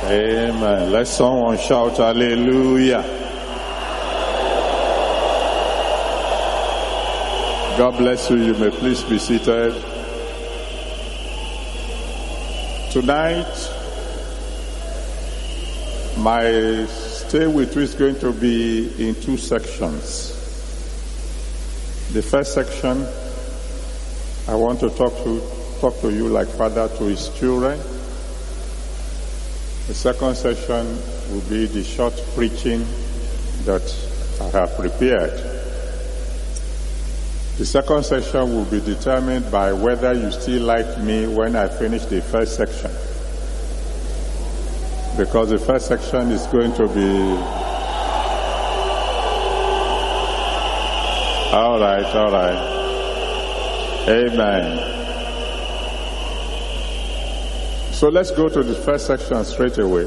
Amen. Let someone shout hallelujah. God bless you. You may please be seated. Tonight, my stay with you is going to be in two sections. The first section, I want to talk to you like father to his children. The second session will be the short preaching that I have prepared. The second session will be determined by whether you still like me when I finish the first section. Because the first section is going to be... All right. Amen. So let's go to the first section straight away.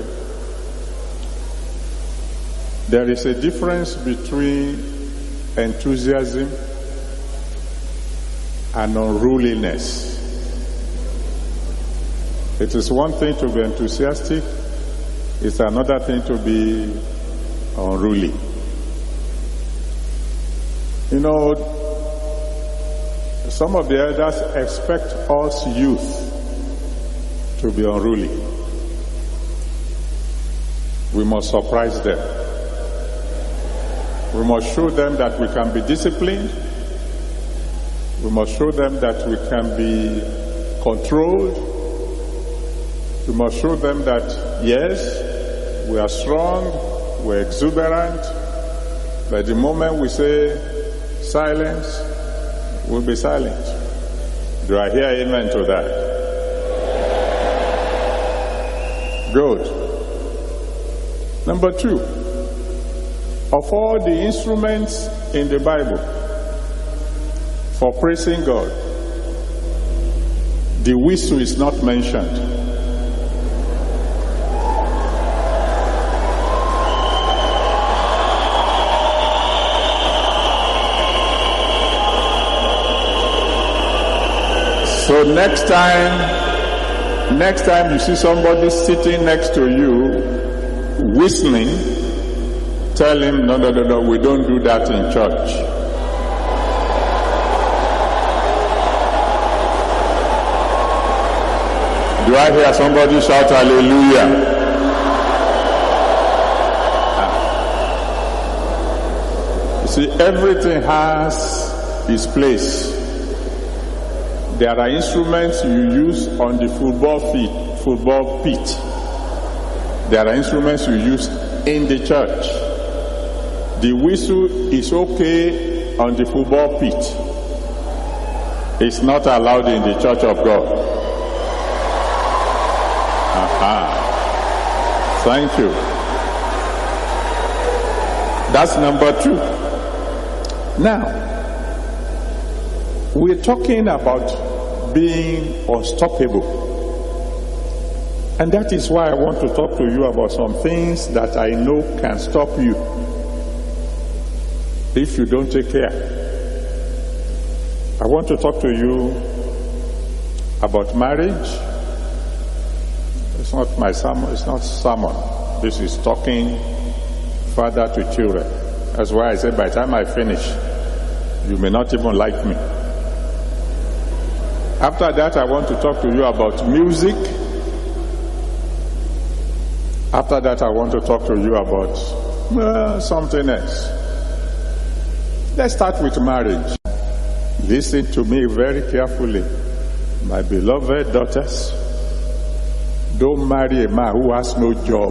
There is a difference between enthusiasm and unruliness. It is one thing to be enthusiastic, it's another thing to be unruly. You know, some of the elders expect us youth to be unruly. We must surprise them. We must show them that we can be disciplined. We must show them that we can be controlled. We must show them that, yes, we are strong, we're exuberant, but the moment we say silence, we'll be silent. Do I hear amen to that? Good. Number two, of all the instruments in the Bible for praising God, the whistle is not mentioned. So next time you see somebody sitting next to you whistling, tell him, no, we don't do that in church. Do I hear somebody shout hallelujah? You see, everything has its place. There are instruments you use on the football pitch. There are instruments you use in the church. The whistle is okay on the football pitch. It's not allowed in the church of God. Thank you. That's number two. Now, we're talking about being unstoppable. And that is why I want to talk to you about some things that I know can stop you if you don't take care. I want to talk to you about marriage. It's not my sermon, it's not sermon. This is talking father to children. That's why I said by the time I finish, you may not even like me. After that, I want to talk to you about music. After that, I want to talk to you about something else. Let's start with marriage. Listen to me very carefully. My beloved daughters, don't marry a man who has no job.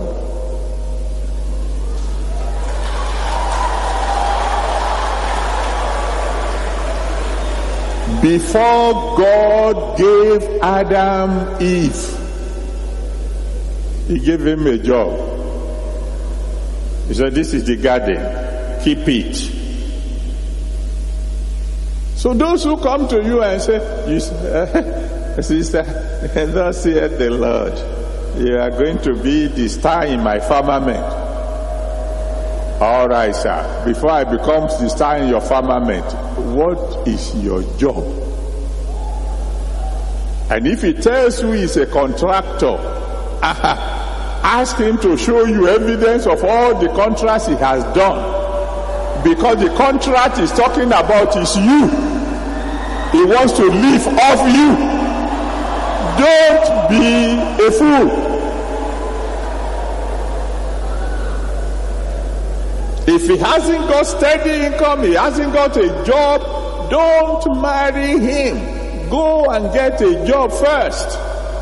Before God gave Adam Eve, he gave him a job. He said, this is the garden, keep it. So those who come to you and say, sister, thus saith the Lord, you are going to be the star in my firmament. All right, sir. Before I become the star in your firmament, what is your job? And if he tells you he's a contractor, Ask him to show you evidence of all the contracts he has done. Because the contract he's talking about is you. He wants to live off you. Don't be a fool. If he hasn't got steady income, he hasn't got a job, don't marry him. Go and get a job first.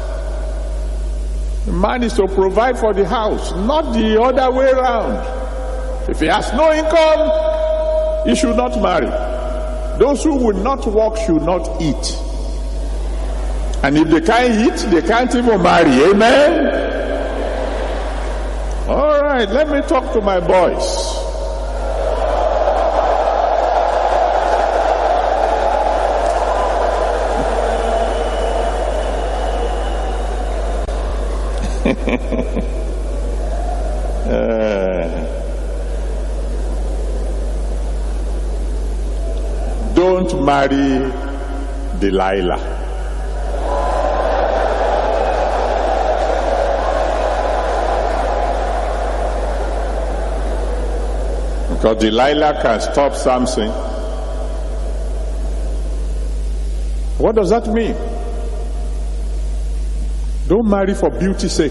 The man is to provide for the house, not the other way around. If he has no income, he should not marry. Those who will not work should not eat. And if they can't eat, they can't even marry. Amen? All right, let me talk to my boys. Don't marry Delilah. Because Delilah can stop Samson. What does that mean? Don't marry for beauty's sake.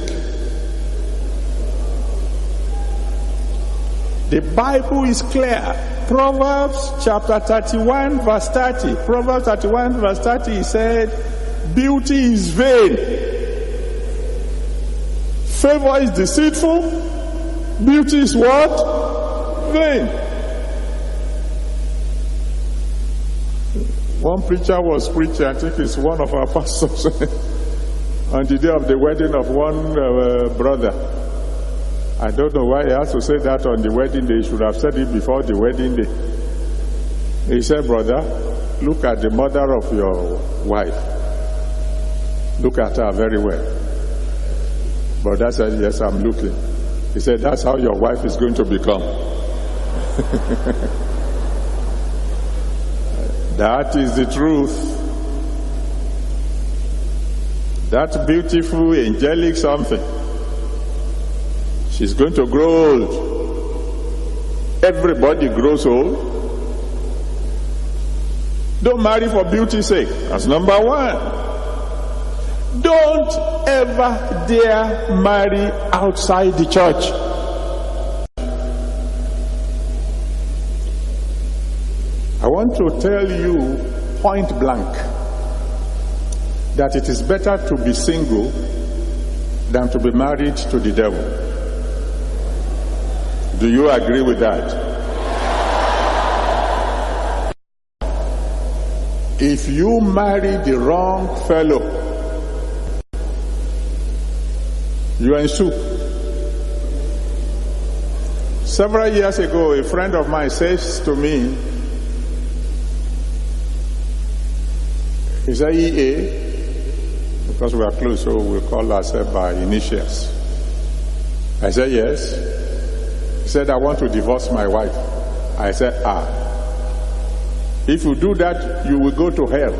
The Bible is clear. Proverbs chapter 31 verse 30. Proverbs 31 verse 30 said, beauty is vain. Favor is deceitful. Beauty is what? Vain. One preacher was preaching, I think it's one of our pastors, on the day of the wedding of one brother. I don't know why he has to say that on the wedding day. He should have said it before the wedding day. He said, brother, look at the mother of your wife. Look at her very well. Brother said, yes, I'm looking. He said, that's how your wife is going to become. That is the truth. That beautiful, angelic something, she's going to grow old. Everybody grows old. Don't marry for beauty's sake. That's number one. Don't ever dare marry outside the church. I want to tell you point blank that it is better to be single than to be married to the devil. Do you agree with that? If you marry the wrong fellow, you are in soup. Several years ago, a friend of mine says to me, is that EA? Because we are close, so we'll call ourselves by initials. I said, yes. He said, I want to divorce my wife. I said, if you do that, you will go to hell.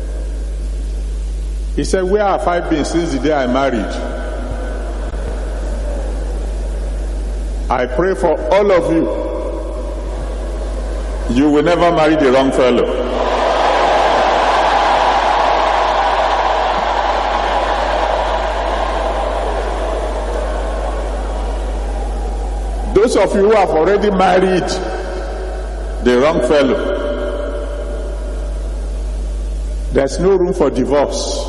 He said, where have I been since the day I married? I pray for all of you. You will never marry the wrong fellow. Those of you who have already married the wrong fellow, there's no room for divorce.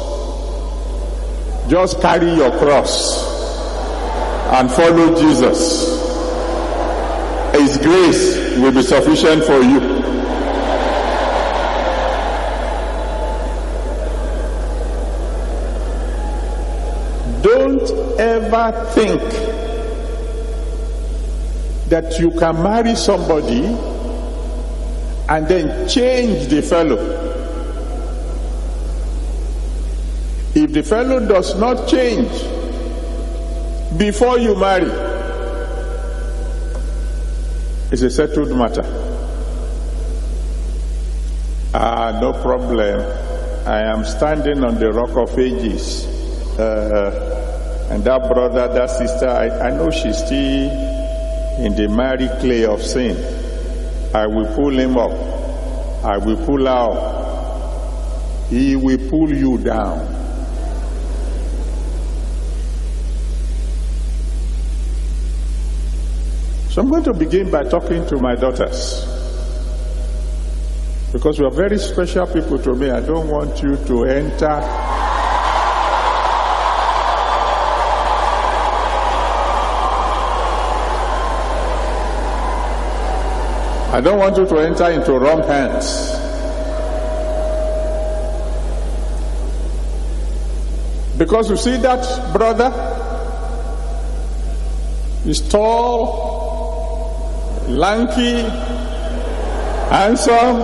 Just carry your cross and follow Jesus. His grace will be sufficient for you. Don't ever think that you can marry somebody and then change the fellow. If the fellow does not change before you marry, it's a settled matter. No problem. I am standing on the rock of ages. And that brother, that sister, I know she's still in the miry clay of sin. I will pull him up. I will pull her up. He will pull you down. So I'm going to begin by talking to my daughters. Because you are very special people to me. I don't want you to enter. I don't want you to enter into wrong hands. Because you see that brother? He's tall, lanky, handsome,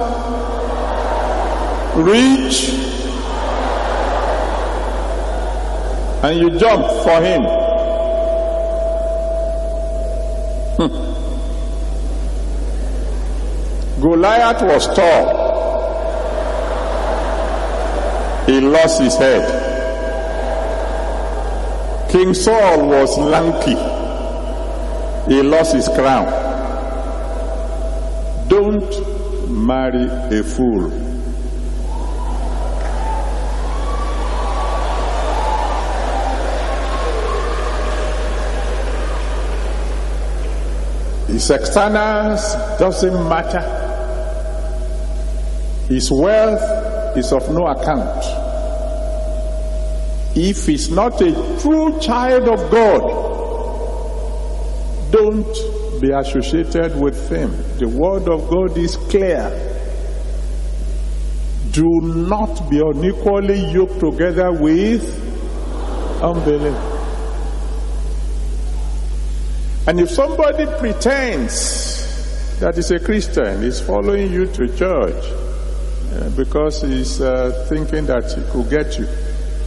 rich, and you jump for him. Goliath was tall. He lost his head. King Saul was lanky. He lost his crown. Don't marry a fool. His externals doesn't matter. His wealth is of no account. If he's not a true child of God, don't be associated with him. The word of God is clear. Do not be unequally yoked together with unbelief. And if somebody pretends that he's a Christian, he's following you to church because he's thinking that he could get you,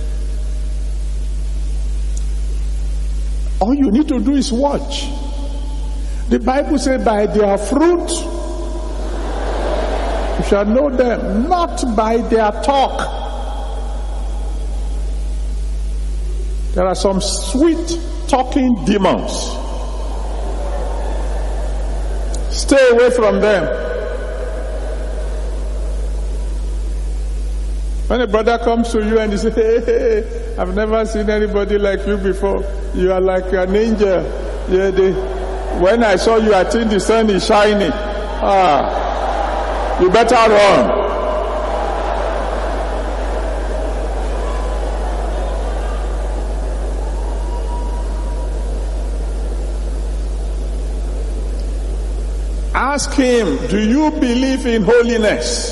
all you need to do is watch. The Bible says, by their fruit you shall know them, not by their talk. There are some sweet talking demons. Stay away from them. When a brother comes to you and he says, hey, I've never seen anybody like you before. You are like an angel. When I saw you, I think the sun is shining. You better run. Ask him, do you believe in holiness?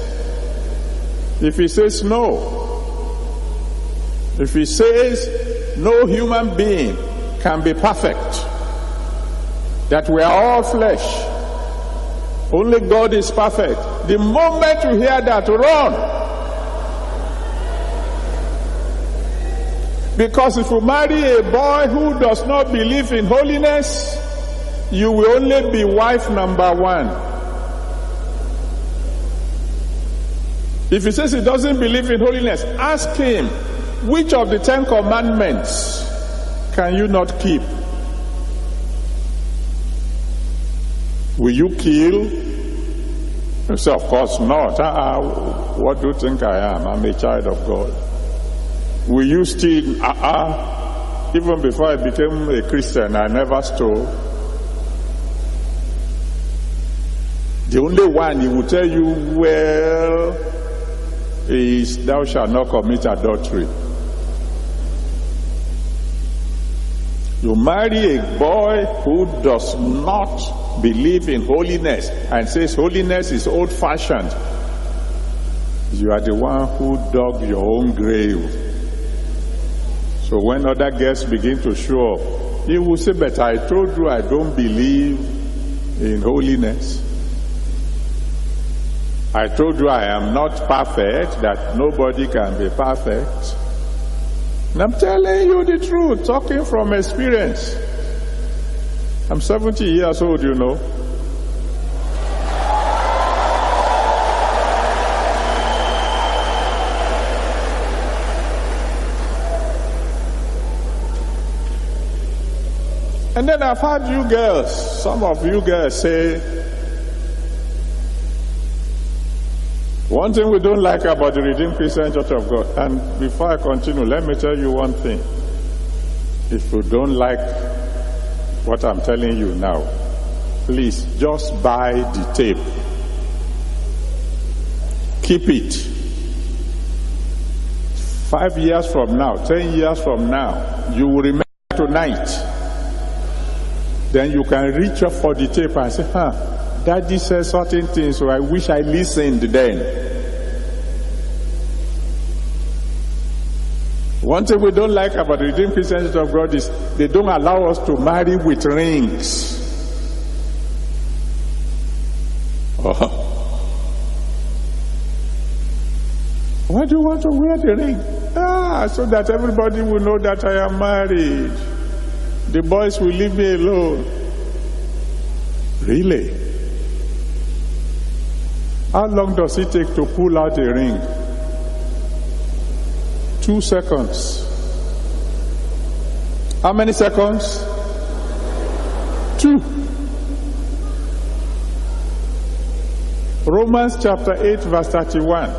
If he says no, if he says no human being can be perfect, that we are all flesh, only God is perfect, the moment you hear that, run. Because if you marry a boy who does not believe in holiness, you will only be wife number one. If he says he doesn't believe in holiness, ask him, which of the 10 commandments can you not keep? Will you kill? You say, of course not. What do you think I am? I'm a child of God. Will you steal? Even before I became a Christian, I never stole. The only one he will tell you, well, is thou shalt not commit adultery. You marry a boy who does not believe in holiness and says holiness is old-fashioned. You are the one who dug your own grave. So when other guests begin to show up, he will say, but I told you I don't believe in holiness. I told you I am not perfect, that nobody can be perfect. And I'm telling you the truth, talking from experience. I'm 70 years old, you know. And then I've heard you girls, some of you girls say, one thing we don't like about the Redeemed Christian Church of God, and before I continue, let me tell you one thing. If you don't like what I'm telling you now, please just buy the tape. Keep it. 5 years from now, 10 years from now, you will remember tonight. Then you can reach up for the tape and say, Daddy said certain things, so I wish I listened then. One thing we don't like about the Redeemed Christian Church of God is they don't allow us to marry with rings. Why do you want to wear the ring? So that everybody will know that I am married. The boys will leave me alone. Really? How long does it take to pull out a ring? 2 seconds. How many seconds? 2. Romans chapter 8 verse 31.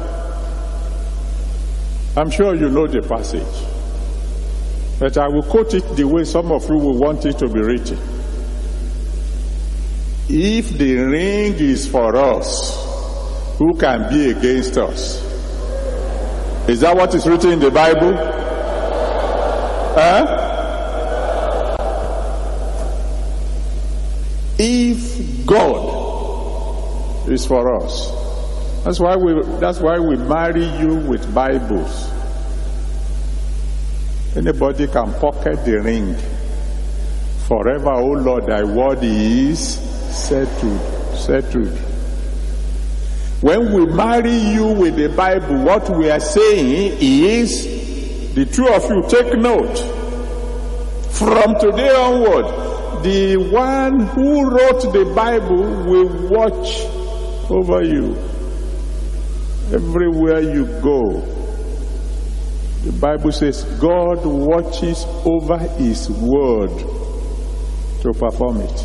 I'm sure you know the passage, but I will quote it the way some of you will want it to be written. If the ring is for us, who can be against us? Is that what is written in the Bible? If God is for us, that's why we marry you with Bibles. Anybody can pocket the ring. Forever, O Lord, thy word is settled. When we marry you with the Bible, what we are saying is, the two of you take note. From today onward, the one who wrote the Bible will watch over you. Everywhere you go, the Bible says God watches over his word to perform it.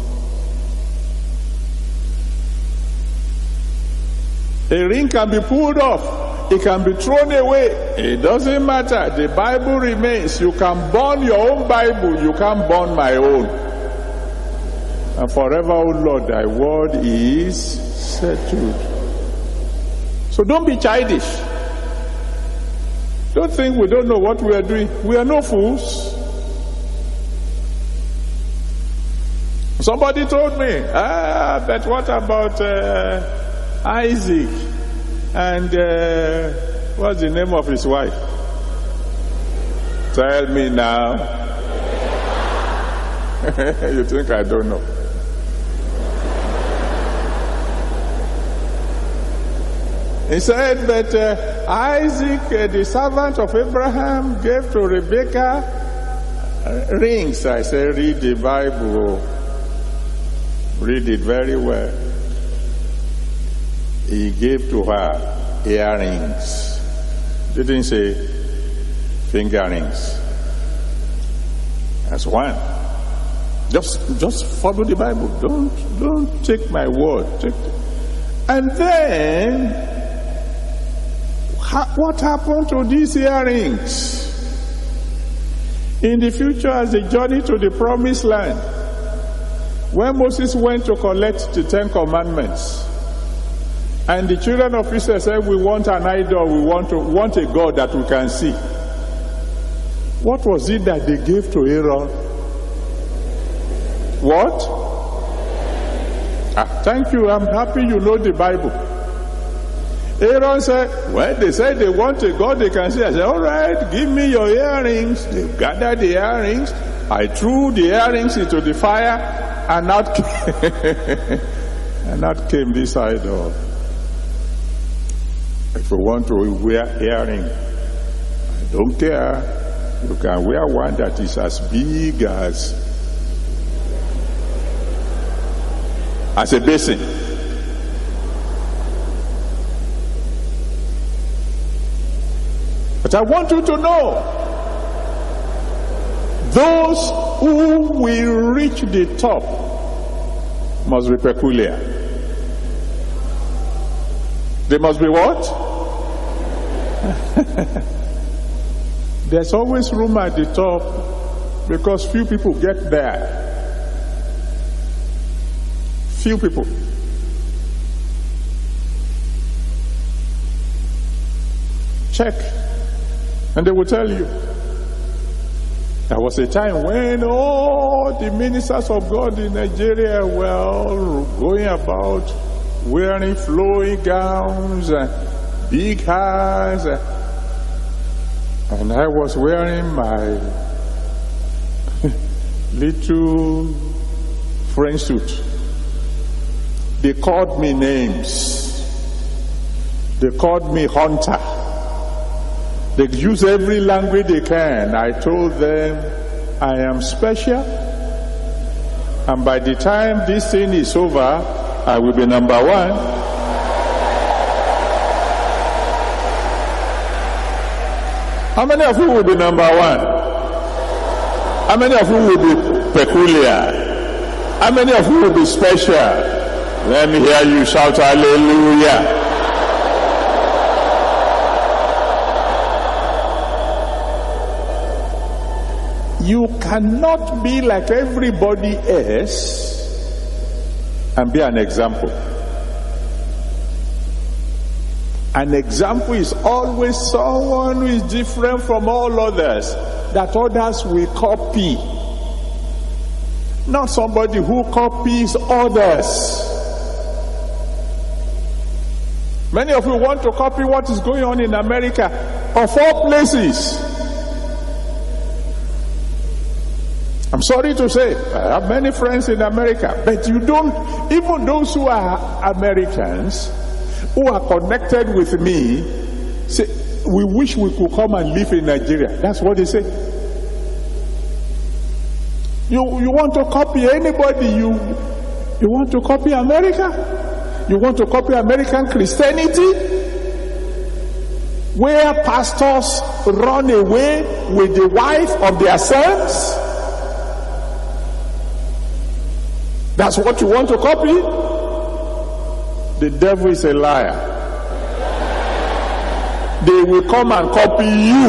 A ring can be pulled off. It can be thrown away. It doesn't matter. The Bible remains. You can burn your own Bible. You can't burn my own. And forever, O Lord, thy word is settled. So don't be childish. Don't think we don't know what we are doing. We are no fools. Somebody told me, but what about Isaac and what's the name of his wife? Tell me now. You think I don't know? He said that Isaac, the servant of Abraham, gave to Rebekah rings. I said, read the Bible. Read it very well. He gave to her earrings. Didn't say finger rings. That's one. Just follow the Bible. Don't take my word. And then, what happened to these earrings? In the future, as they journey to the promised land, when Moses went to collect the 10 commandments, and the children of Israel said, we want an idol, we want a God that we can see. What was it that they gave to Aaron? What? Thank you, I'm happy you know the Bible. Aaron said, when they said they want a God they can see, I said, all right, give me your earrings. They gathered the earrings. I threw the earrings into the fire, and out came this idol. If you want to wear earring, I don't care. You can wear one that is as big as a basin. But I want you to know, those who will reach the top, must be peculiar. They must be what? There's always room at the top because few people get there. Few people. Check. And they will tell you. There was a time when all the ministers of God in Nigeria were going about wearing flowing gowns and big hats, and I was wearing my little French suit. They called me names. They called me hunter. They use every language they can. I told them I am special, and by the time this thing is over, I will be number one. How many of you will be number one? How many of you will be peculiar? How many of you will be special? Let me hear you shout hallelujah. You cannot be like everybody else and be an example. An example is always someone who is different from all others, that others will copy. Not somebody who copies others. Many of you want to copy what is going on in America, of all places. I'm sorry to say, I have many friends in America, but you don't, even those who are Americans, who are connected with me, say, we wish we could come and live in Nigeria. That's what they say. You want to copy anybody, you want to copy America? You want to copy American Christianity? Where pastors run away with the wife of their sons? That's what you want to copy? The devil is a liar. They will come and copy you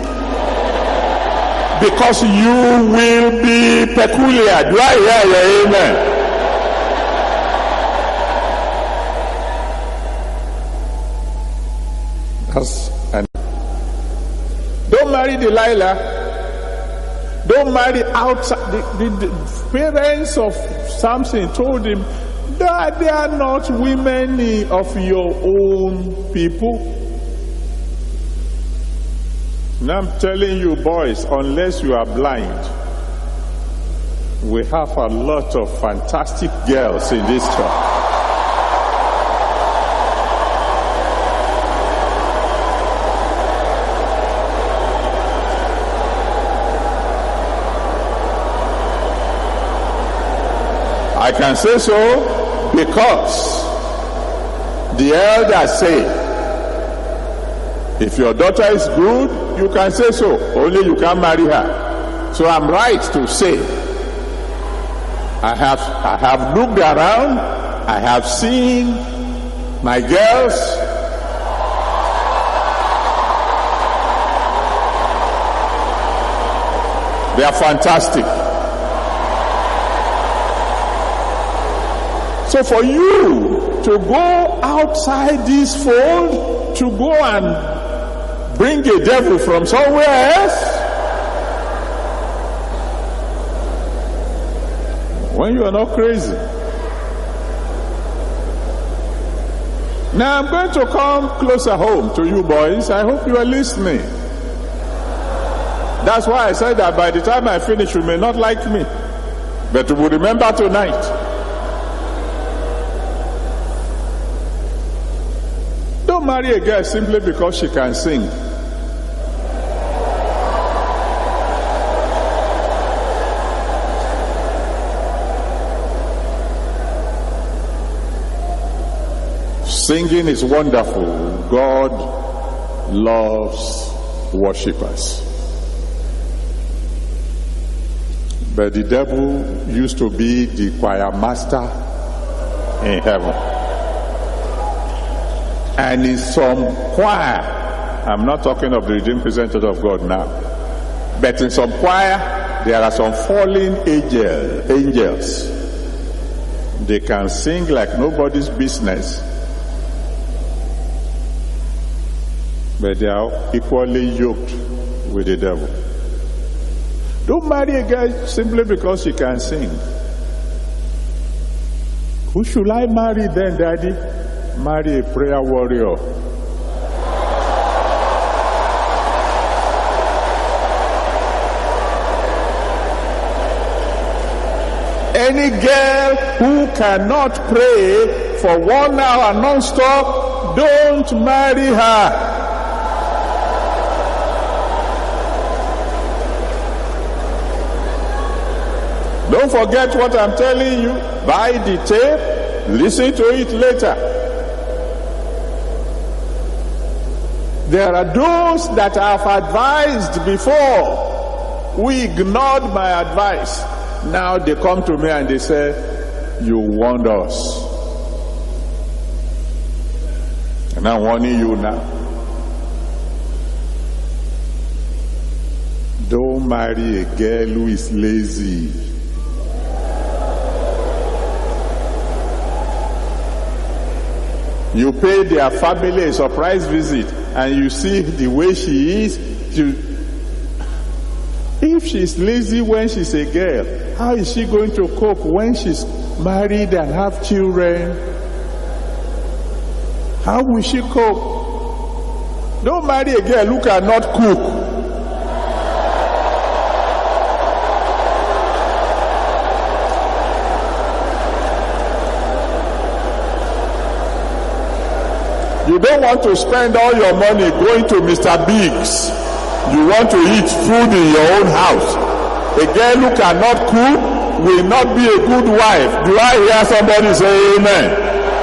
because you will be peculiar. Do I hear your amen? Don't marry Delilah. Don't marry outside. The parents of Samson told him that they are not women of your own people. Now I'm telling you, boys, unless you are blind, we have a lot of fantastic girls in this church. I can say so because the elders say, if your daughter is good, you can say so, only you can't marry her. So I'm right to say, I have looked around, I have seen my girls. They are fantastic. So for you to go outside this fold, to go and bring a devil from somewhere else, when you are not crazy. Now I'm going to come closer home to you boys. I hope you are listening. That's why I said that by the time I finish, you may not like me, but you will remember tonight. Don't marry a girl simply because she can sing. Singing is wonderful. God loves worshipers. But the devil used to be the choir master in heaven. And in some choir, I'm not talking of the redeemed Christian Church of God now, but in some choir, there are some fallen angels. They can sing like nobody's business, but they are equally yoked with the devil. Don't marry a girl simply because she can sing. Who should I marry then, Daddy? Marry a prayer warrior. Any girl who cannot pray for 1 hour non-stop, don't marry her. Don't forget what I'm telling you. Buy the tape, listen to it later. There are those that I've advised before who ignored my advice. Now they come to me and they say, you warned us. And I'm warning you now. Don't marry a girl who is lazy. You pay their family a surprise visit and you see the way she is. If she's lazy when she's a girl, how is she going to cope when she's married and have children? How will she cope? Don't marry a girl who cannot cook. You don't want to spend all your money going to Mr. Biggs. You want to eat food in your own house. A girl who cannot cook will not be a good wife. Do I hear somebody say amen?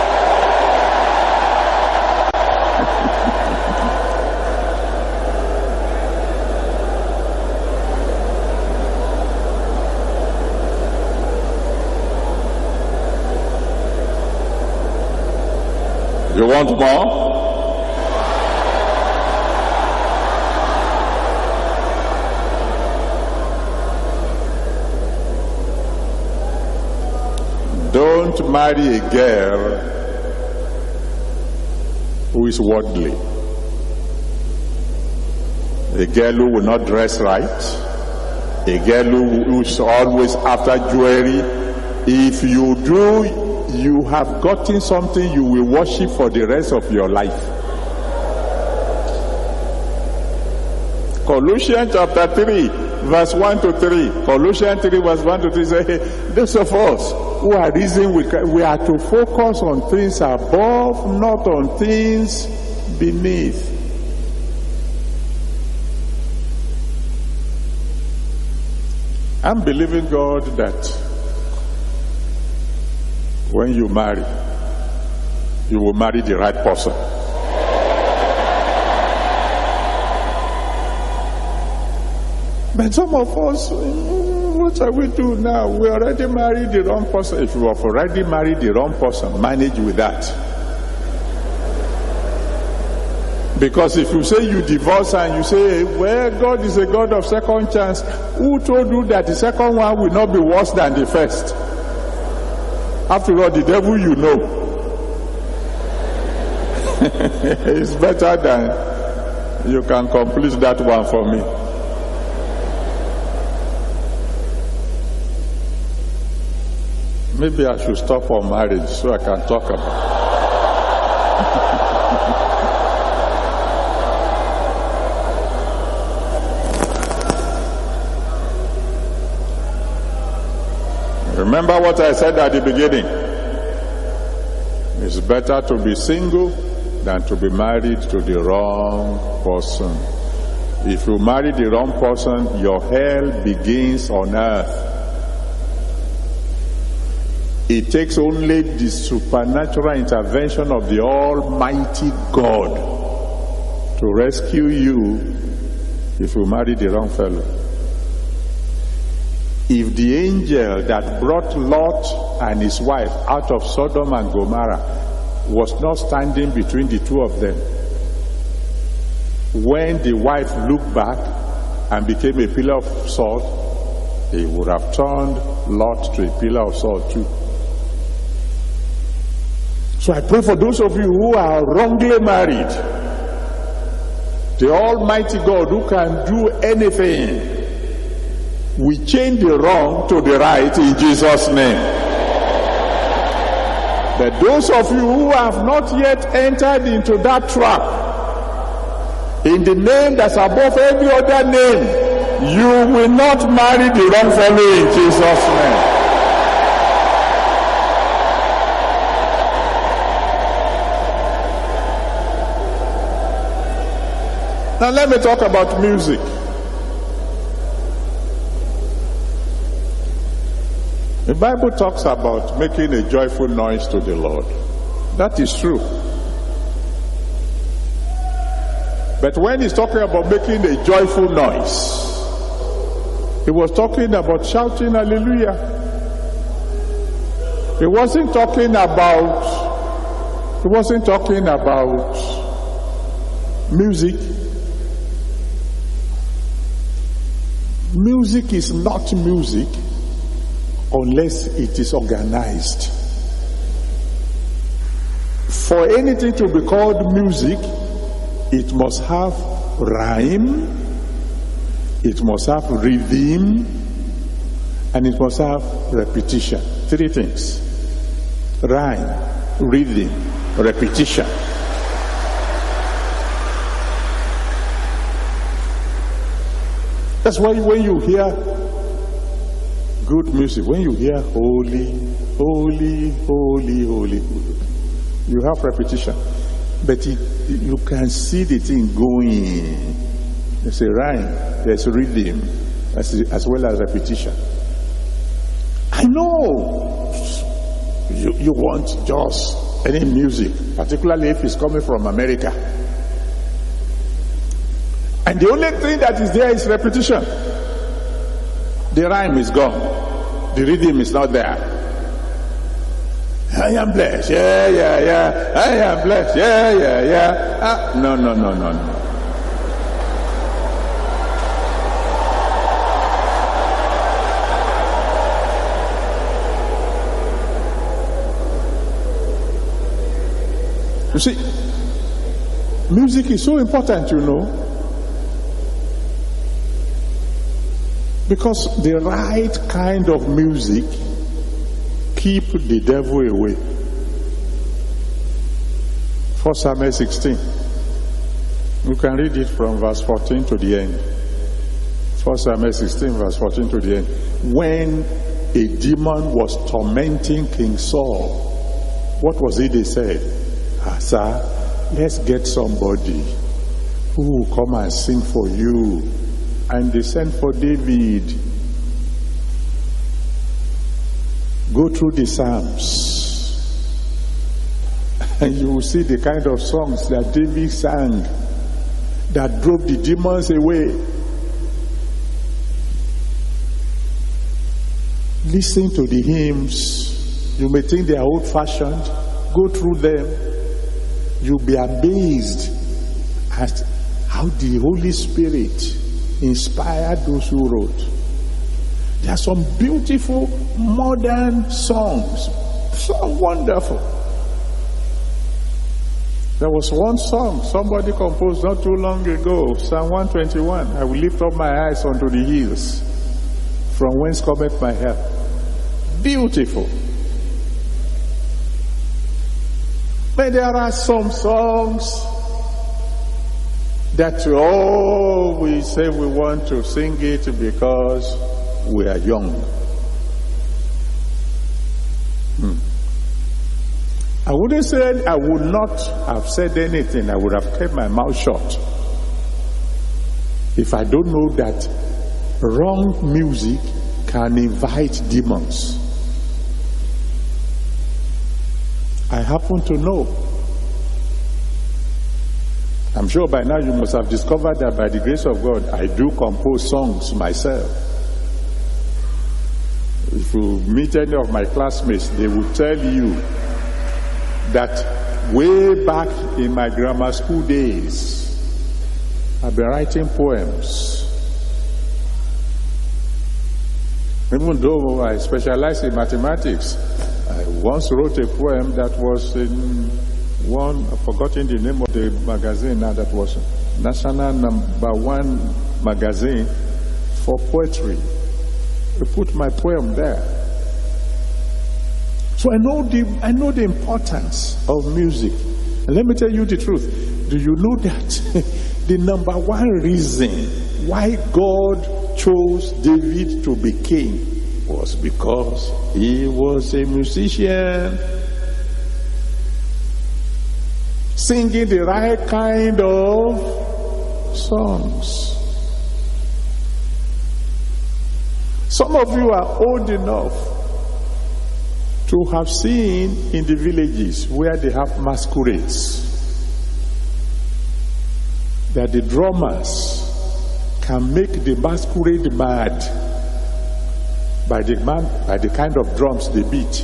You want more? Don't marry a girl who is worldly. A girl who will not dress right. A girl who is always after jewelry. If you do, you have gotten something you will worship for the rest of your life. Colossians chapter 3, verse 1 to 3. Colossians 3, verse 1 to 3 say, hey, those of us who are reasoning with Christ, we are to focus on things above, not on things beneath. I'm believing God that when you marry, you will marry the right person. But some of us, what shall we do now? We already married the wrong person. If you have already married the wrong person, manage with that. Because if you say you divorce and you say, well, God is a God of second chance, who told you that the second one will not be worse than the first? After all, the devil you know. It's better than you can complete that one for me. Maybe I should stop on marriage so I can talk about it. Remember what I said at the beginning. It's better to be single than to be married to the wrong person. If you marry the wrong person, your hell begins on earth. It takes only the supernatural intervention of the Almighty God to rescue you if you marry the wrong fellow. If the angel that brought Lot and his wife out of Sodom and Gomorrah was not standing between the two of them, when the wife looked back and became a pillar of salt, he would have turned Lot to a pillar of salt too. So I pray for those of you who are wrongly married, the Almighty God who can do anything, we change the wrong to the right in Jesus' name. But those of you who have not yet entered into that trap, in the name that's above every other name, you will not marry the wrong fellow in Jesus' name. Now let me talk about music. The Bible talks about making a joyful noise to the Lord. That is true. But when he's talking about making a joyful noise, he was talking about shouting hallelujah. He wasn't talking about music. Music is not music unless it is organized. For anything to be called music, it must have rhyme, it must have rhythm, and it must have repetition. Three things: rhyme, rhythm, repetition. That's why when you hear good music, when you hear holy, holy, holy, holy, you have repetition. But you can see the thing going. There's a rhyme, there's a rhythm, as well as repetition. I know you want just any music, particularly if it's coming from America. And the only thing that is there is repetition. The rhyme is gone. The rhythm is not there. I am blessed, yeah, yeah, yeah. I am blessed, yeah, yeah, yeah. No. You see, music is so important, you know. Because the right kind of music keep the devil away. 1 Samuel 16. You can read it from verse 14 to the end. 1 Samuel 16 verse 14 to the end. When a demon was tormenting King Saul, what was it they said? Sir, let's get somebody who will come and sing for you. And they sent for David. Go through the Psalms, and you will see the kind of songs that David sang that drove the demons away. Listen to the hymns. You may think they are old-fashioned. Go through them. You'll be amazed at how the Holy Spirit inspired those who wrote. There are some beautiful modern songs, so wonderful. There was one song somebody composed not too long ago, Psalm 121. I will lift up my eyes unto the hills, from whence cometh my help. Beautiful. But there are some songs that we say we want to sing it because we are young. I wouldn't say I would not have said anything. I would have kept my mouth shut if I don't know that wrong music can invite demons. I happen to know. I'm sure by now you must have discovered that by the grace of God, I do compose songs myself. If you meet any of my classmates, they will tell you that way back in my grammar school days, I've been writing poems. Even though I specialize in mathematics, I once wrote a poem that was in one, I've forgotten the name of the magazine now, that was national #1 magazine for poetry. I put my poem there. So I know the importance of music. And let me tell you the truth. Do you know that the #1 reason why God chose David to be king was because he was a musician, singing the right kind of songs. Some of you are old enough to have seen in the villages where they have masquerades that the drummers can make the masquerade mad by the kind of drums they beat.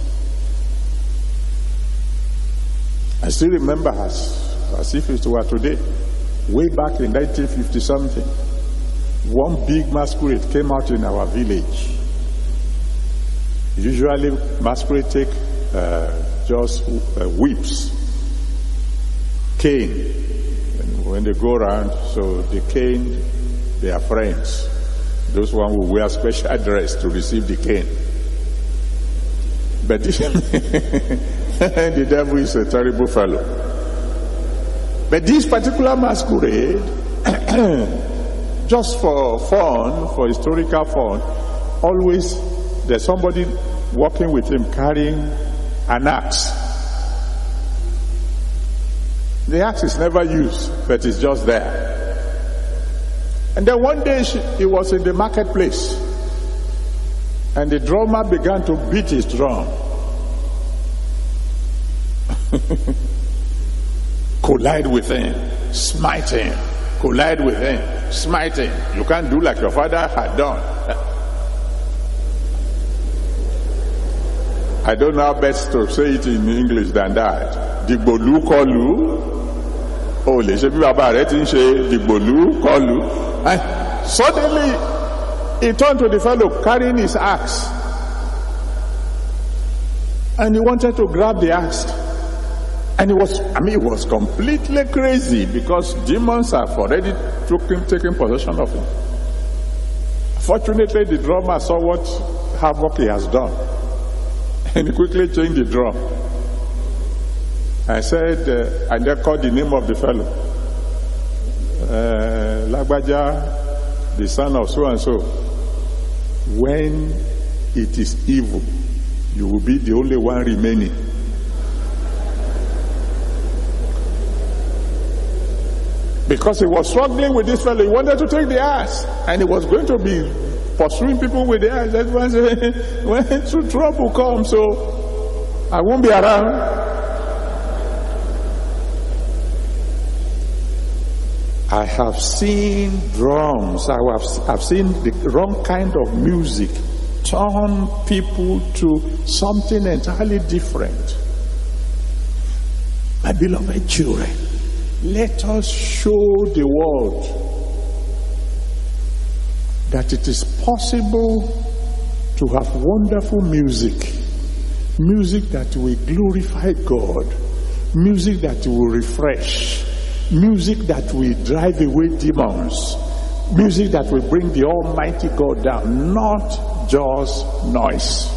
I still remember as if it were today, way back in 1950 something, one big masquerade came out in our village. Usually masquerade take just whips, cane, and when they go around, so they cane their friends. Those one who wear special dress to receive the cane. But this, the devil is a terrible fellow. But this particular masquerade, just for fun, for historical fun, always there's somebody walking with him carrying an axe. The axe is never used, but it's just there. And then one day he was in the marketplace, and the drummer began to beat his drum. Collide with him, smite him, collide with him, smite him. You can't do like your father had done. I don't know how best to say it in English than that. Digbolu kọlù. Oh, le ṣe bí bàbá rẹ̀ ti ń ṣe digbolu kọlù. And suddenly he turned to the fellow carrying his axe, and he wanted to grab the axe. And he was completely crazy because demons have already taken possession of him. Fortunately, the drummer saw what havoc he has done, and he quickly changed the drum. I said, and they called the name of the fellow, Lagbaja, the son of so and so. When it is evil, you will be the only one remaining. Because he was struggling with this fellow, he wanted to take the axe, and he was going to be pursuing people with the axe. Everyone said, when trouble comes, so I won't be around. I have seen drums, I've seen the wrong kind of music turn people to something entirely different. My beloved children, let us show the world that it is possible to have wonderful music. Music that will glorify God. Music that will refresh. Music that will drive away demons. Music that will bring the Almighty God down, not just noise.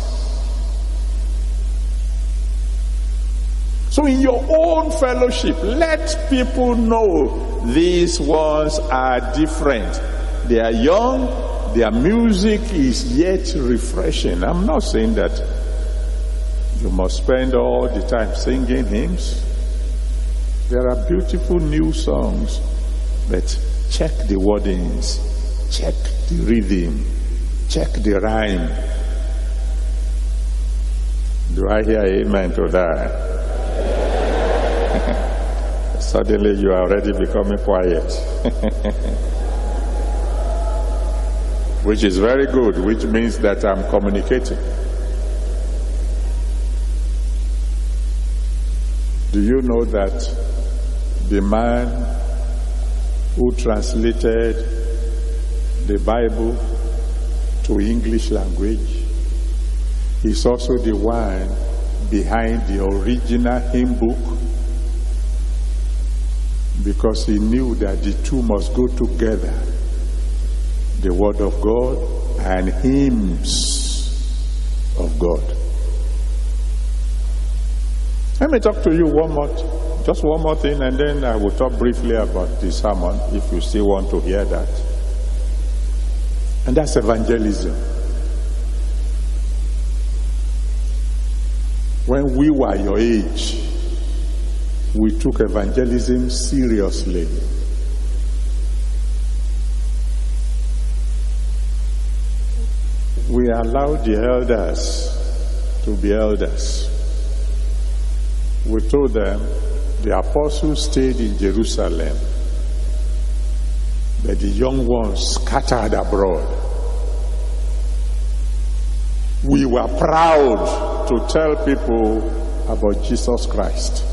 So in your own fellowship, let people know these ones are different. They are young, their music is yet refreshing. I'm not saying that you must spend all the time singing hymns. There are beautiful new songs, but check the wordings, check the rhythm, check the rhyme. Do I hear amen to that? Suddenly you are already becoming quiet. which is very good, which means that I'm communicating. Do you know that the man who translated the Bible to English language is also the one behind the original hymn book? Because he knew that the two must go together, the Word of God and hymns of God. Let me talk to you just one more thing, and then I will talk briefly about the sermon if you still want to hear that. And that's evangelism. When we were your age, we took evangelism seriously. We allowed the elders to be elders. We told them the apostles stayed in Jerusalem, but the young ones scattered abroad. We were proud to tell people about Jesus Christ.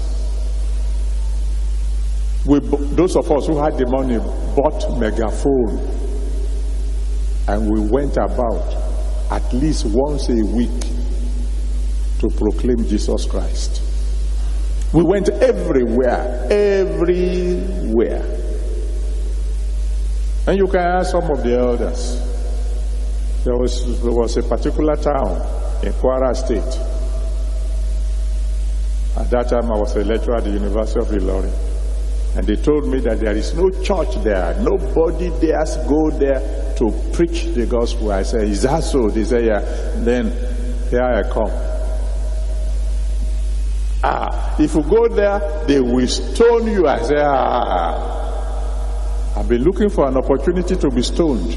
Those of us who had the money bought megaphone, and we went about at least once a week to proclaim Jesus Christ. We went everywhere. And you can ask some of the elders. There was a particular town in Kwara State. At that time I was a lecturer at the University of Ilorin. And they told me that there is no church there. Nobody dares go there to preach the gospel. I said, is that so? They said, yeah. Then here I come. If you go there, they will stone you. I say, I've been looking for an opportunity to be stoned.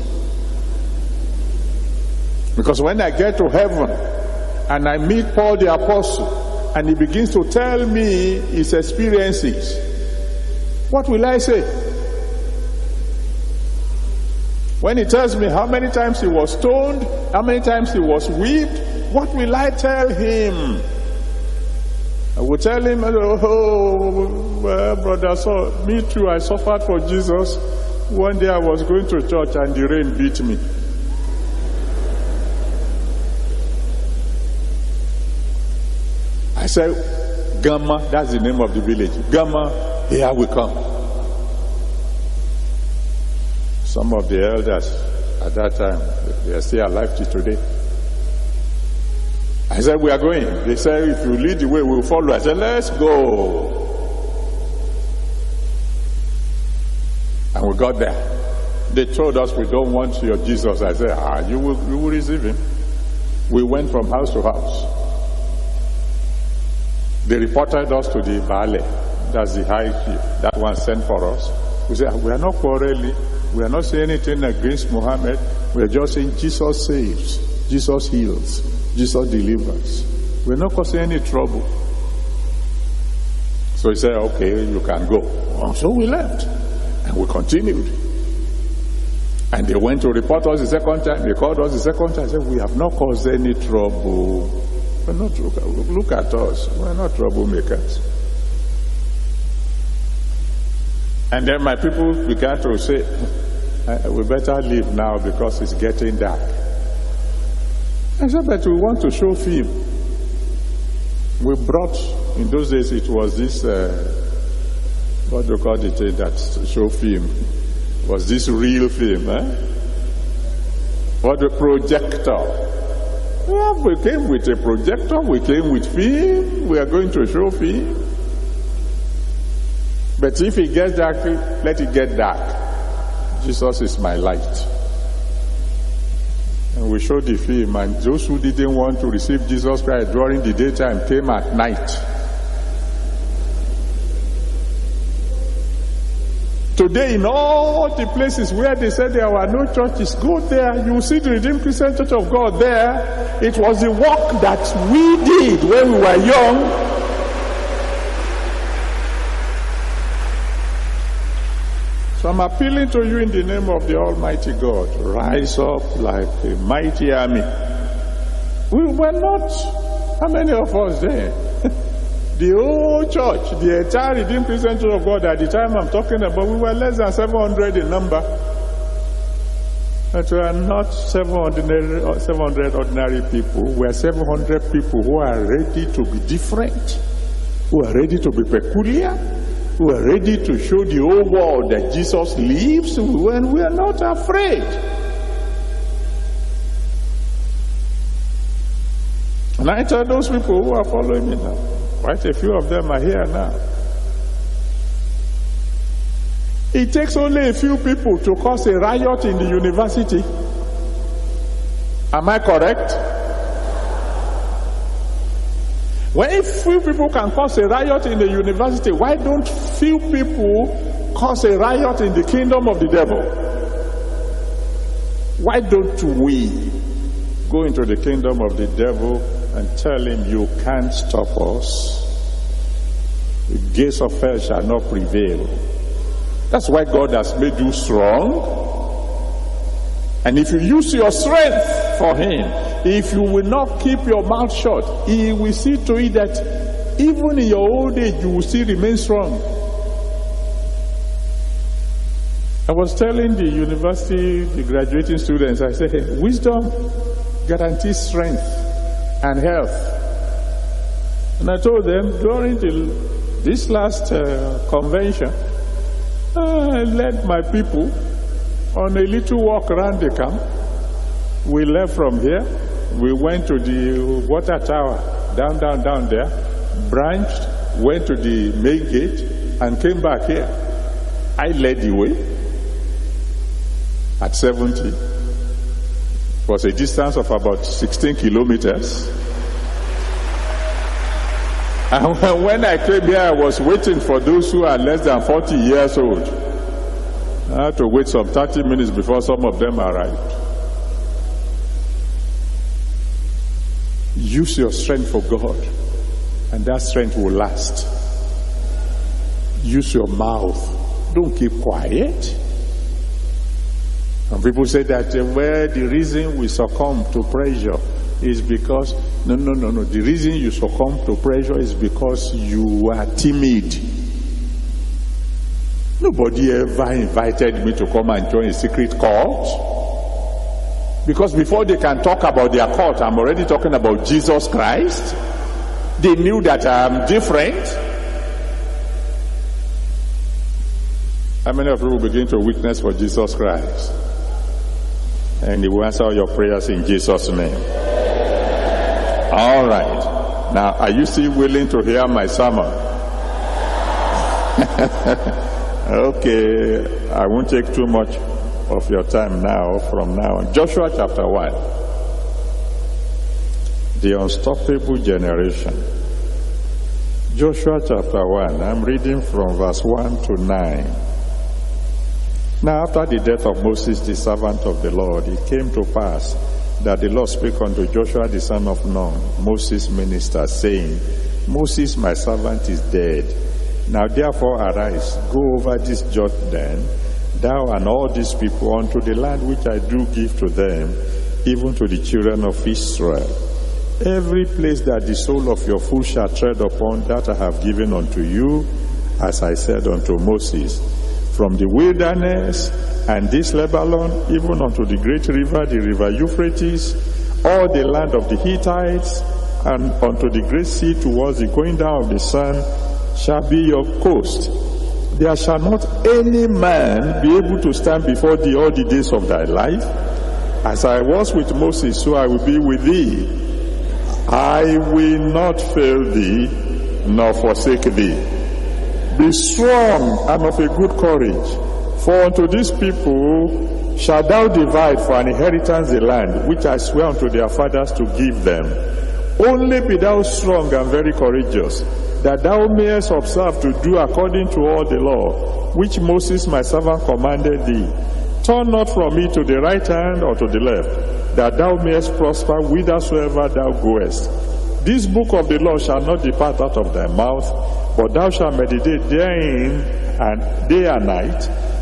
Because when I get to heaven and I meet Paul the Apostle and he begins to tell me his experiences, what will I say? When he tells me how many times he was stoned, how many times he was whipped, what will I tell him? I will tell him, oh, well, brother, so me too, I suffered for Jesus. One day I was going to church and the rain beat me. I said, Gamma, that's the name of the village. Gamma, here we come. Some of the elders at that time, they are still alive till today. I said, we are going. They said, if you lead the way, we'll follow. I said, let's go. And we got there. They told us, we don't want your Jesus. I said, you will receive him. We went from house to house. They reported us to the Baale. That's the high chief. That one sent for us. We said, we are not quarreling. We are not saying anything against Muhammad. We are just saying Jesus saves. Jesus heals. Jesus delivers. We're not causing any trouble. So he said, okay, you can go. So we left. And we continued. And they went to report us the second time. They called us the second time. I said, we have not caused any trouble. We're not, look at us. We're not troublemakers. And then my people began to say, we better leave now because it's getting dark. I said, but we want to show film. We brought, in those days it was this, what do you call it, that show film? Was this real film, What the projector. Yeah, we came with a projector, we came with film, we are going to show film. But if it gets dark, let it get dark. Jesus is my light. And we showed the film, and those who didn't want to receive Jesus Christ during the daytime came at night. Today, in all the places where they said there were no churches, go there, you will see the Redeemed Christian Church of God there. It was the work that we did when we were young. So I'm appealing to you in the name of the Almighty God. Rise up like a mighty army. We were not, how many of us there? The whole church, the entire Redeemed Christian Church of God at the time I'm talking about, we were less than 700 in number. But we are not 700 ordinary people. We are 700 people who are ready to be different, who are ready to be peculiar, who are ready to show the whole world that Jesus lives, and we are not afraid. And I tell those people who are following me now, quite a few of them are here now. It takes only a few people to cause a riot in the university. Am I correct? When a few people can cause a riot in the university, why don't few people cause a riot in the kingdom of the devil? Why don't we go into the kingdom of the devil and tell him, you can't stop us? The gates of hell shall not prevail. That's why God has made you strong. And if you use your strength for him, if you will not keep your mouth shut, he will see to it that even in your old age you will still remain strong. I was telling the university, the graduating students, I said, hey, wisdom guarantees strength and health. And I told them during this last convention, I led my people on a little walk around the camp. We left from here. We went to the water tower, down there, branched, went to the main gate, and came back here. I led the way at 70. It was a distance of about 16 kilometers. And when I came here, I was waiting for those who are less than 40 years old. I had to wait some 30 minutes before some of them arrived. Use your strength for God, and that strength will last. Use your mouth. Don't keep quiet. Some people say that where the reason we succumb to pressure is because, no. The reason you succumb to pressure is because you are timid. Nobody ever invited me to come and join a secret cult. Because before they can talk about their cult, I'm already talking about Jesus Christ. They knew that I'm different. How many of you will begin to witness for Jesus Christ? And he will answer all your prayers in Jesus' name. All right. Now, are you still willing to hear my sermon? Okay. I won't take too much of your time now, from now on. Joshua chapter 1. The unstoppable generation. Joshua chapter 1. I'm reading from verse 1 to 9. Now after the death of Moses, the servant of the Lord, it came to pass that the Lord spake unto Joshua the son of Nun, Moses' minister, saying, Moses my servant is dead. Now therefore arise, go over this Jordan, thou and all these people, unto the land which I do give to them, even to the children of Israel. Every place that the sole of your foot shall tread upon, that I have given unto you, as I said unto Moses, from the wilderness and this Lebanon, even unto the great river, the river Euphrates, all the land of the Hittites, and unto the great sea towards the going down of the sun, shall be your coast. There shall not any man be able to stand before thee all the days of thy life. As I was with Moses, so I will be with thee. I will not fail thee, nor forsake thee. Be strong and of a good courage, for unto these people shalt thou divide for an inheritance the land, which I swear unto their fathers to give them. Only be thou strong and very courageous, that thou mayest observe to do according to all the law, which Moses my servant commanded thee. Turn not from me to the right hand or to the left, that thou mayest prosper whithersoever thou goest. This book of the law shall not depart out of thy mouth, but thou shalt meditate therein and day and night,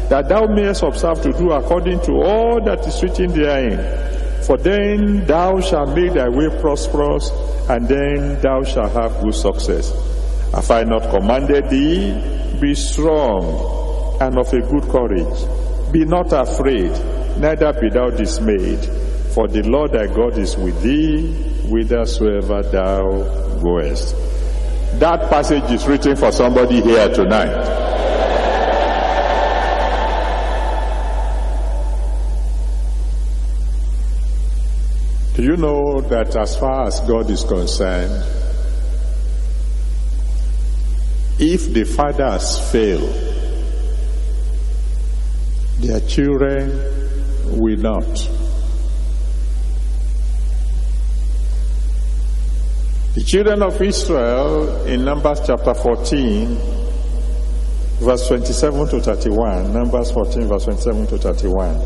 that thou mayest observe to do according to all that is written therein. For then thou shalt make thy way prosperous, and then thou shalt have good success. Have I not commanded thee? Be strong and of a good courage. Be not afraid, neither be thou dismayed. For the Lord thy God is with thee, whithersoever thou goest. That passage is written for somebody here tonight. Do you know that as far as God is concerned, if the fathers fail, their children will not. The children of Israel in Numbers chapter 14, verse 27 to 31, Numbers 14, verse 27 to 31,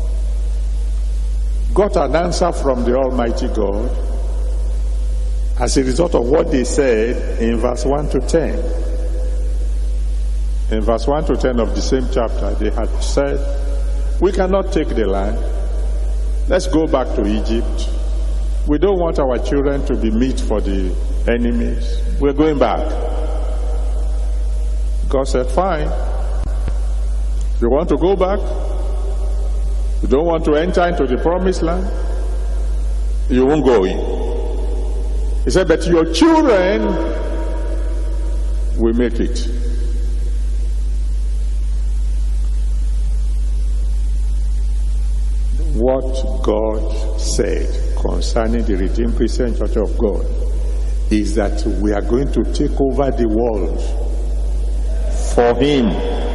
got an answer from the Almighty God as a result of what they said in verse 1 to 10. In verse 1 to 10 of the same chapter, they had said, we cannot take the land. Let's go back to Egypt. We don't want our children to be meat for the enemies. We're going back. God said, fine. You want to go back? You don't want to enter into the promised land? You won't go in. He said, but your children will make it. What God said concerning the Redeemed Christian Church of God is that we are going to take over the world for Him.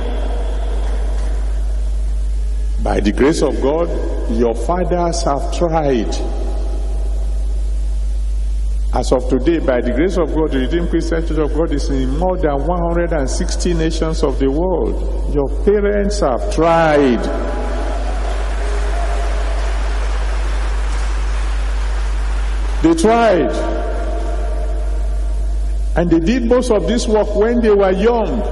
By the grace of God, your fathers have tried. As of today, by the grace of God, the Redeemed Christian Church of God is in more than 160 nations of the world. Your parents have tried. They tried. And they did most of this work when they were young.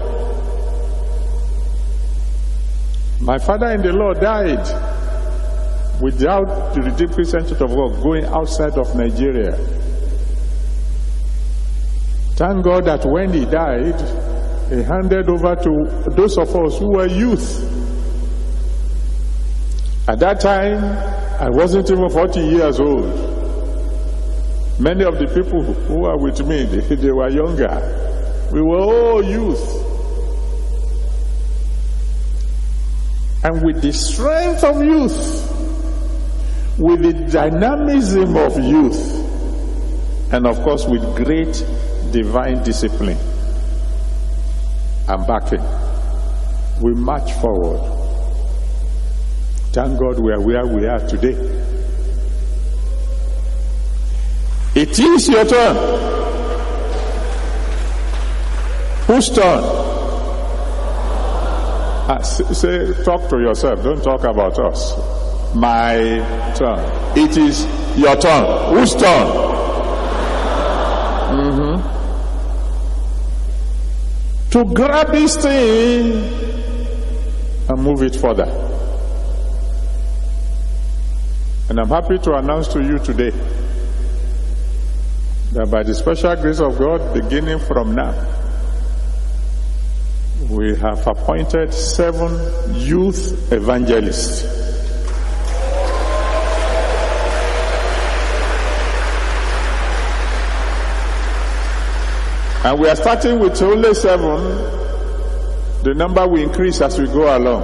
My father in the Lord died without the Redeemed Christian Church of God going outside of Nigeria. Thank God that when he died, he handed over to those of us who were youth. At that time, I wasn't even 40 years old. Many of the people who were with me, they were younger. We were all youth. And with the strength of youth, with the dynamism of youth, and of course with great divine discipline and backing, we march forward. Thank God we are where we are today. It is your turn. Whose turn? Say, talk to yourself. Don't talk about us. My turn. It is your turn. Whose turn? To grab this thing and move it further. And I'm happy to announce to you today that by the special grace of God, beginning from now, we have appointed 7 youth evangelists. And we are starting with only 7. The number will increase as we go along.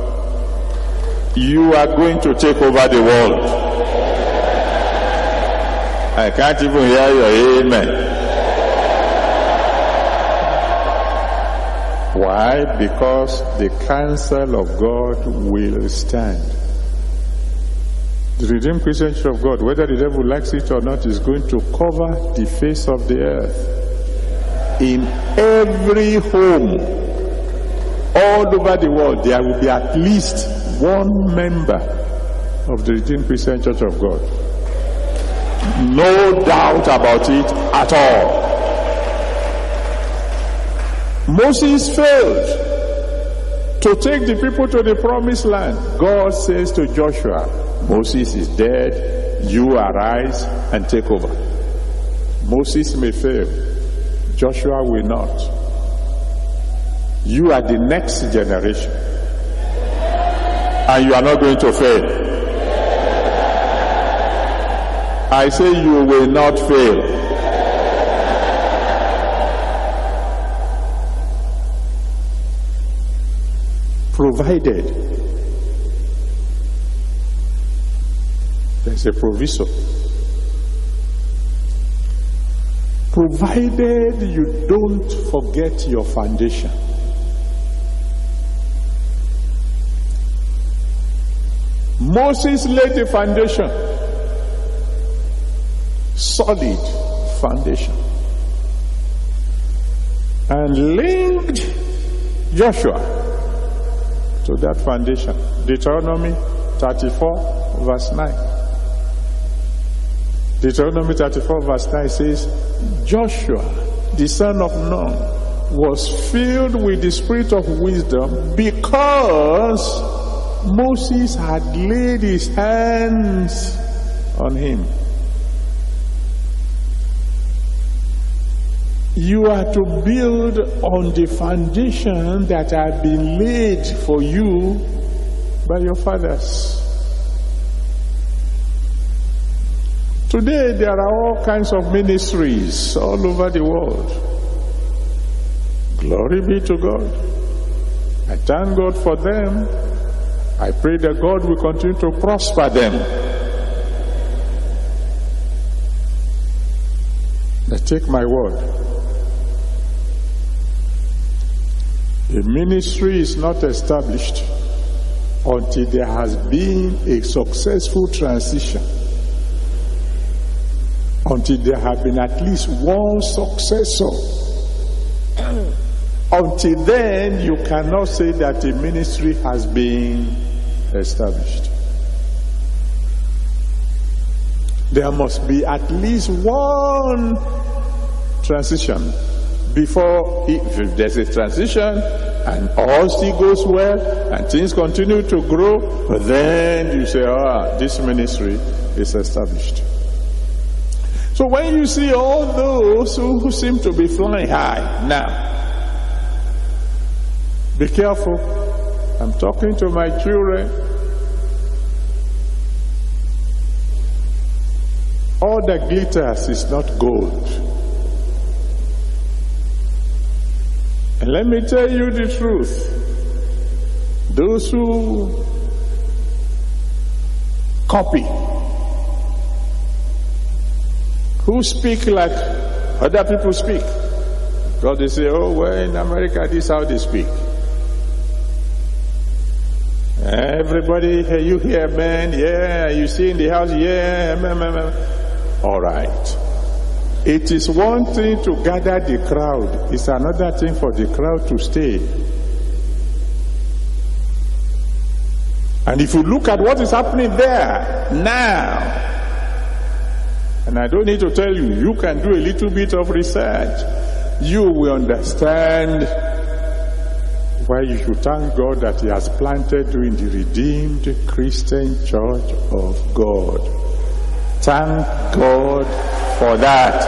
You are going to take over the world. I can't even hear your amen. Why? Because the counsel of God will stand. The Redeemed Christian Church of God, whether the devil likes it or not, is going to cover the face of the earth. In every home, all over the world, there will be at least one member of the Redeemed Christian Church of God. No doubt about it at all. Moses failed to take the people to the promised land. God says to Joshua, Moses is dead, you arise and take over. Moses may fail, Joshua will not. You are the next generation, and you are not going to fail. I say you will not fail. Provided there's a proviso. Provided you don't forget your foundation. Moses laid the foundation. Solid foundation. And linked Joshua to that foundation. Deuteronomy 34 verse 9. Deuteronomy 34 verse 9 says, Joshua, the son of Nun, was filled with the spirit of wisdom because Moses had laid his hands on him. You are to build on the foundation that had been laid for you by your fathers. Today there are all kinds of ministries all over the world. Glory be to God. I thank God for them. I pray that God will continue to prosper them. But take my word. A ministry is not established until there has been a successful transition. Until there have been at least one successor. Until then, you cannot say that a ministry has been established. There must be at least one transition before, if there's a transition and all still goes well and things continue to grow, then you say, this ministry is established. So when you see all those who seem to be flying high now, be careful. I'm talking to my children. All that glitters is not gold. And let me tell you the truth. Those who copy, who speak like other people speak, because they say, in America, this is how they speak. Everybody, you hear, man, yeah, you see in the house, yeah, man. All right. It is one thing to gather the crowd. It's another thing for the crowd to stay. And if you look at what is happening there now, and I don't need to tell you, you can do a little bit of research. You will understand why you should thank God that He has planted you in the redeemed Christian Church of God. Thank God for that.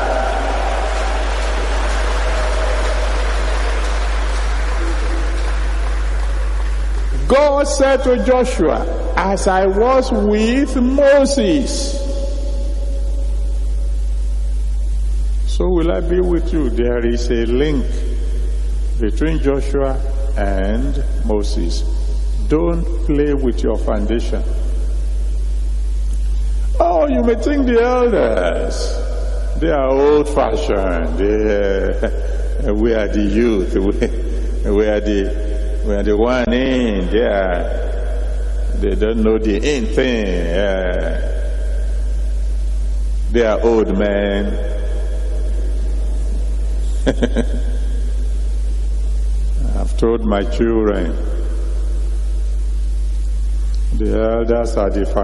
God said to Joshua, as I was with Moses, so will I be with you. There is a link between Joshua and Moses. Don't play with your foundation. You may think the elders, they are old-fashioned. We are the youth. We are the one in. They don't know the in thing. They are old men. I've told my children, the elders are the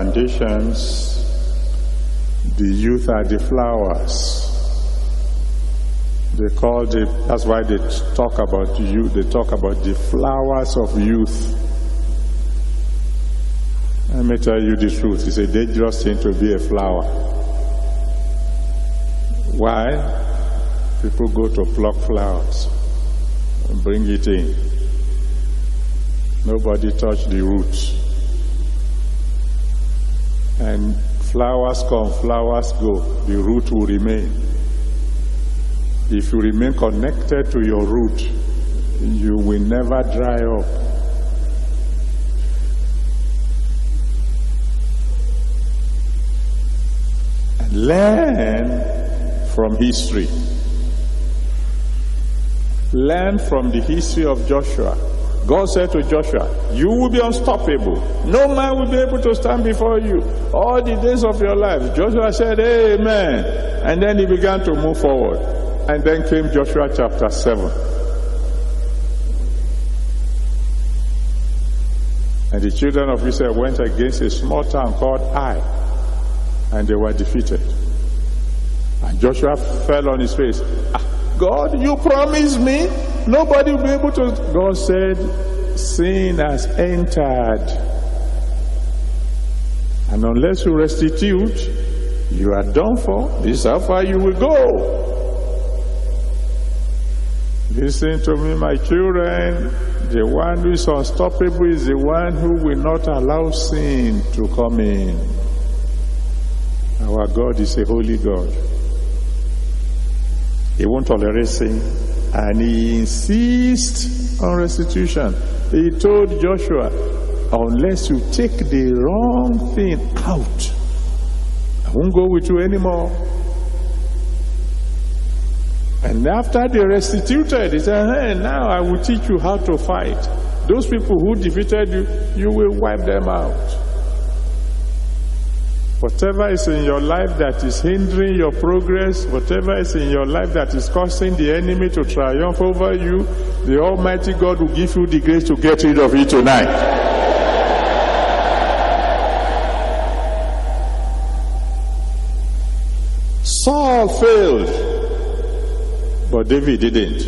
foundations, the youth are the flowers. That's why they talk about youth. They talk about the flowers of youth. Let me tell you the truth. It's a dangerous thing to be a flower. Why? People go to pluck flowers and bring it in. Nobody touch the roots. And flowers come, flowers go. The root will remain. If you remain connected to your root, you will never dry up. And learn from history. Learn from the history of Joshua. God said to Joshua, you will be unstoppable. No man will be able to stand before you all the days of your life. Joshua said, amen. And then he began to move forward. And then came Joshua chapter 7. And the children of Israel went against a small town called Ai. And they were defeated. And Joshua fell on his face. God, you promised me nobody will be able to. God said, sin has entered. And unless you restitute, you are done for. This is how far you will go. Listen to me, my children. The one who is unstoppable is the one who will not allow sin to come in. Our God is a holy God. He won't tolerate sin, and he insists on restitution. He told Joshua, unless you take the wrong thing out, I won't go with you anymore. And after they restituted, he said, hey, now I will teach you how to fight. Those people who defeated you, you will wipe them out. Whatever is in your life that is hindering your progress, whatever is in your life that is causing the enemy to triumph over you, the Almighty God will give you the grace to get rid of it tonight. Saul failed, but David didn't.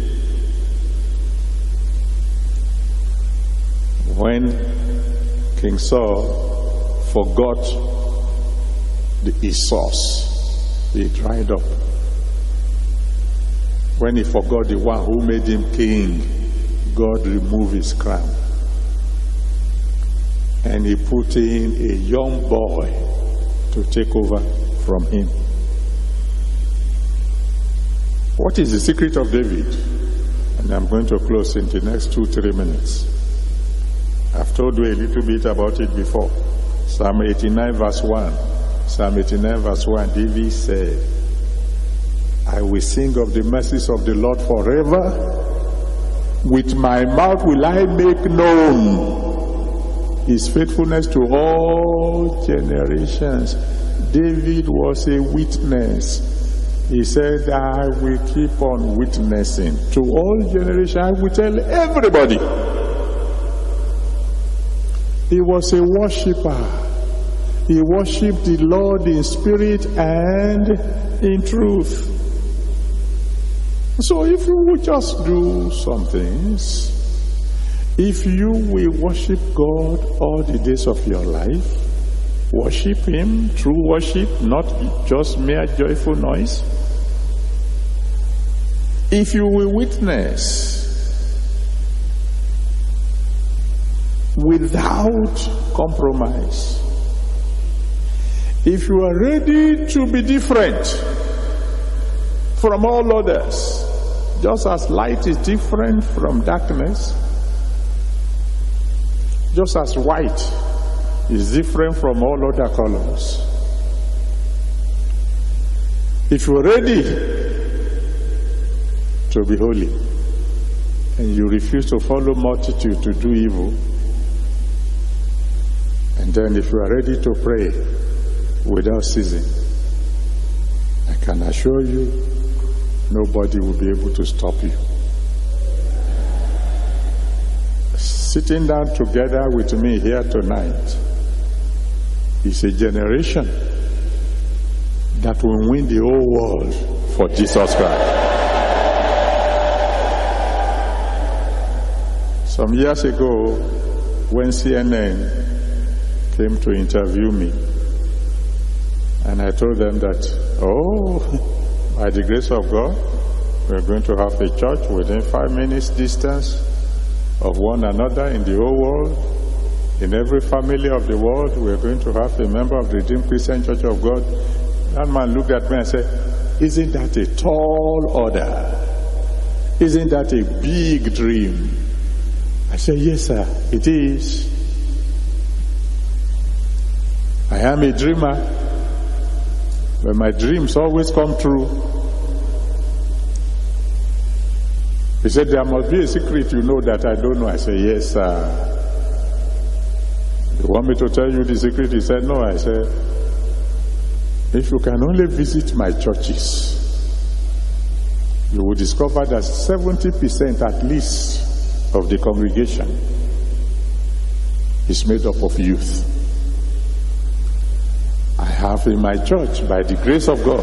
When King Saul forgot his source, he dried up. When he forgot the one who made him king, God removed his crown. And he put in a young boy to take over from him. What is the secret of David? And I'm going to close in the next 2-3 minutes. I've told you a little bit about it before. Psalm 89 verse 1. Psalm 89 verse 1, David said, I will sing of the mercies of the Lord forever. With my mouth will I make known his faithfulness to all generations. David was a witness. He said, I will keep on witnessing to all generations. I will tell everybody. He was a worshiper. He worshipped the Lord in spirit and in truth. So if you will just do some things, if you will worship God all the days of your life, worship Him, true worship, not just mere joyful noise. If you will witness without compromise, if you are ready to be different from all others, just as light is different from darkness, just as white is different from all other colors. If you're ready to be holy and you refuse to follow multitude to do evil, and then if you are ready to pray without ceasing, I can assure you nobody will be able to stop you. Sitting down together with me here tonight is a generation that will win the whole world for Jesus Christ. Some years ago, when CNN came to interview me, and I told them that, by the grace of God, we're going to have a church within 5 minutes distance of one another in the whole world. In every family of the world, we're going to have a member of the Redeemed Christian Church of God. That man looked at me and said, isn't that a tall order? Isn't that a big dream? I said, yes, sir, it is. I am a dreamer, but my dreams always come true. He said, there must be a secret you know that I don't know. I said, yes, sir. You want me to tell you the secret? He said, no. I said, if you can only visit my churches, you will discover that 70% at least of the congregation is made up of youth. I have in my church, by the grace of God,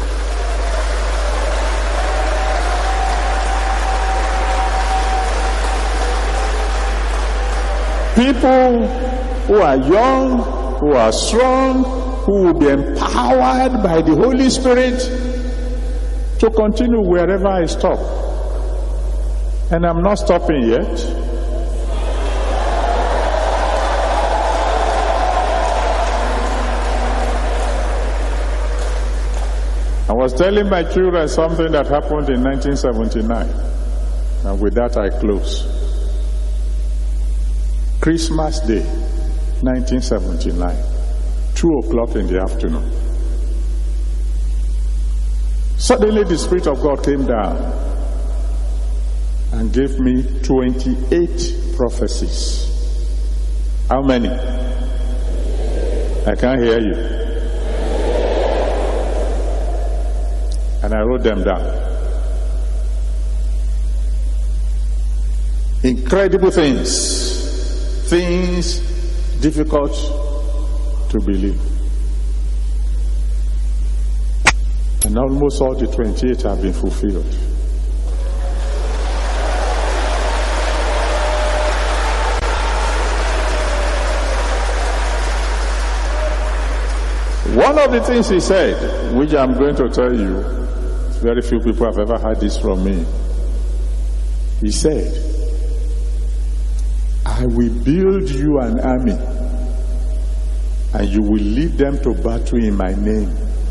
people who are young, who are strong, who will be empowered by the Holy Spirit to continue wherever I stop. And I'm not stopping yet. I was telling my children something that happened in 1979. And with that I close. Christmas Day, 1979, 2:00 in the afternoon. Suddenly the Spirit of God came down and gave me 28 prophecies. How many? I can't hear you. And I wrote them down. Incredible things difficult to believe. And almost all the 28 have been fulfilled. One of the things he said, which I'm going to tell you, very few people have ever heard this from me. He said, I will build you an army, and you will lead them to battle in my name.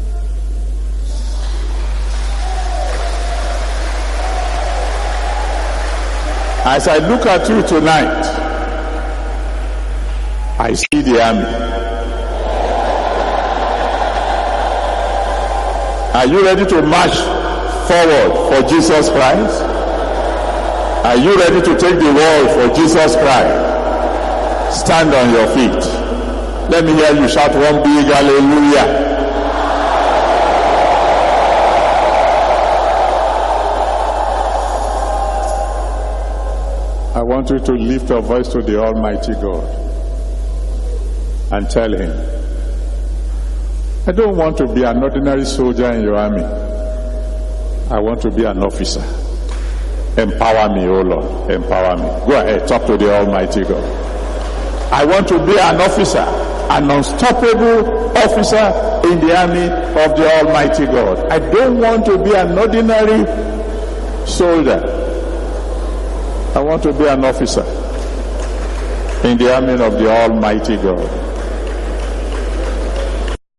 As I look at you tonight, I see the army. Are you ready to march forward for Jesus Christ? Are you ready to take the world for Jesus Christ? Stand on your feet. Let me hear you shout one big hallelujah. I want you to lift your voice to the Almighty God and tell him, I don't want to be an ordinary soldier in your army. I want to be an officer. Empower me, oh Lord. Empower me. Go ahead, talk to the Almighty God. I want to be an officer, an unstoppable officer in the army of the Almighty God. I don't want to be an ordinary soldier. I want to be an officer in the army of the Almighty God.